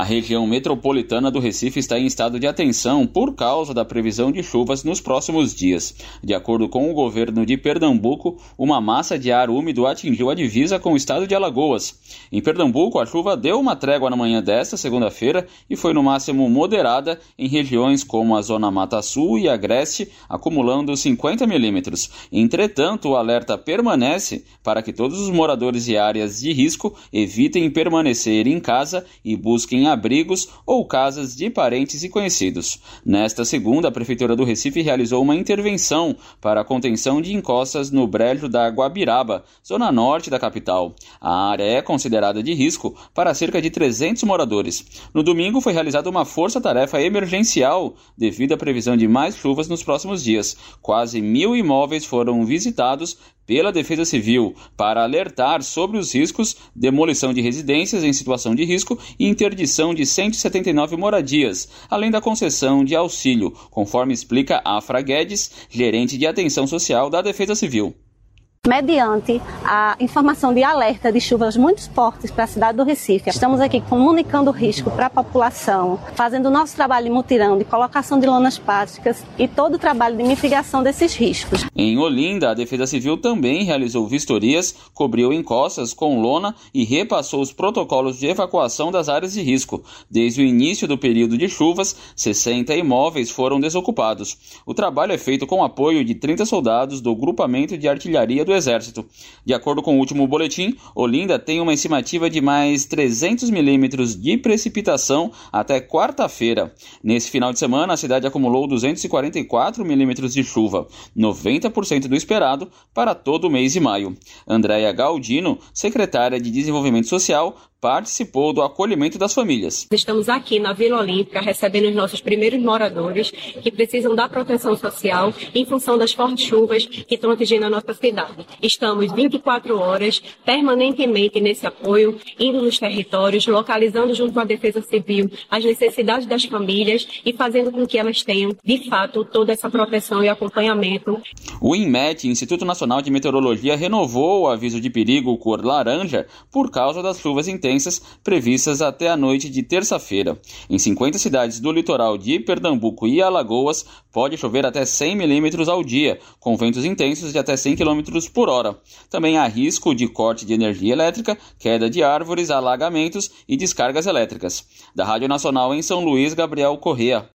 região metropolitana do Recife está em estado de atenção por causa da previsão de chuvas nos próximos dias. De acordo com o governo de Pernambuco, uma massa de ar úmido atingiu a divisa com o estado de Alagoas. Em Pernambuco, a chuva deu uma trégua na manhã desta segunda-feira e foi no máximo moderada em regiões como a Zona Mata Sul e Agreste, acumulando 50 milímetros. Entretanto, o alerta permanece para que todos os moradores de áreas de risco evitem permanecer em casa e busquem abrigos ou casas de parentes e conhecidos. Nesta segunda, a Prefeitura do Recife realizou uma intervenção para a contenção de encostas no brejo da Guabiraba, zona norte da capital. A área é considerada de risco para cerca de 300 moradores. No domingo foi realizada uma força-tarefa emergencial devido à previsão de mais chuvas nos próximos dias. Quase 1.000 imóveis foram visitados pela Defesa Civil para alertar sobre os riscos, demolição de residências em situação de risco e interdição de 179 moradias, além da concessão de auxílio, conforme explica Afra Guedes, gerente de atenção social da Defesa Civil. Mediante a informação de alerta de chuvas muito fortes para a cidade do Recife, estamos aqui comunicando o risco para a população, fazendo o nosso trabalho de mutirão, de colocação de lonas plásticas e todo o trabalho de mitigação desses riscos. Em Olinda, a Defesa Civil também realizou vistorias, cobriu encostas com lona e repassou os protocolos de evacuação das áreas de risco. Desde o início do período de chuvas, 60 imóveis foram desocupados. O trabalho é feito com apoio de 30 soldados do Grupamento de Artilharia do Exército. De acordo com o último boletim, Olinda tem uma estimativa de mais 300 milímetros de precipitação até quarta-feira. Nesse final de semana, a cidade acumulou 244 milímetros de chuva, 90% do esperado para todo o mês de maio. Andréia Galdino, secretária de Desenvolvimento Social, participou do acolhimento das famílias. Estamos aqui na Vila Olímpica recebendo os nossos primeiros moradores que precisam da proteção social em função das fortes chuvas que estão atingindo a nossa cidade. Estamos 24 horas permanentemente nesse apoio, indo nos territórios, localizando junto com a Defesa Civil as necessidades das famílias e fazendo com que elas tenham, de fato, toda essa proteção e acompanhamento. O INMET, Instituto Nacional de Meteorologia, renovou o aviso de perigo cor laranja por causa das chuvas intensas previstas até a noite de terça-feira. Em 50 cidades do litoral de Pernambuco e Alagoas, pode chover até 100 milímetros ao dia, com ventos intensos de até 100 km por hora. Também há risco de corte de energia elétrica, queda de árvores, alagamentos e descargas elétricas. Da Rádio Nacional em São Luís, Gabriel Correa.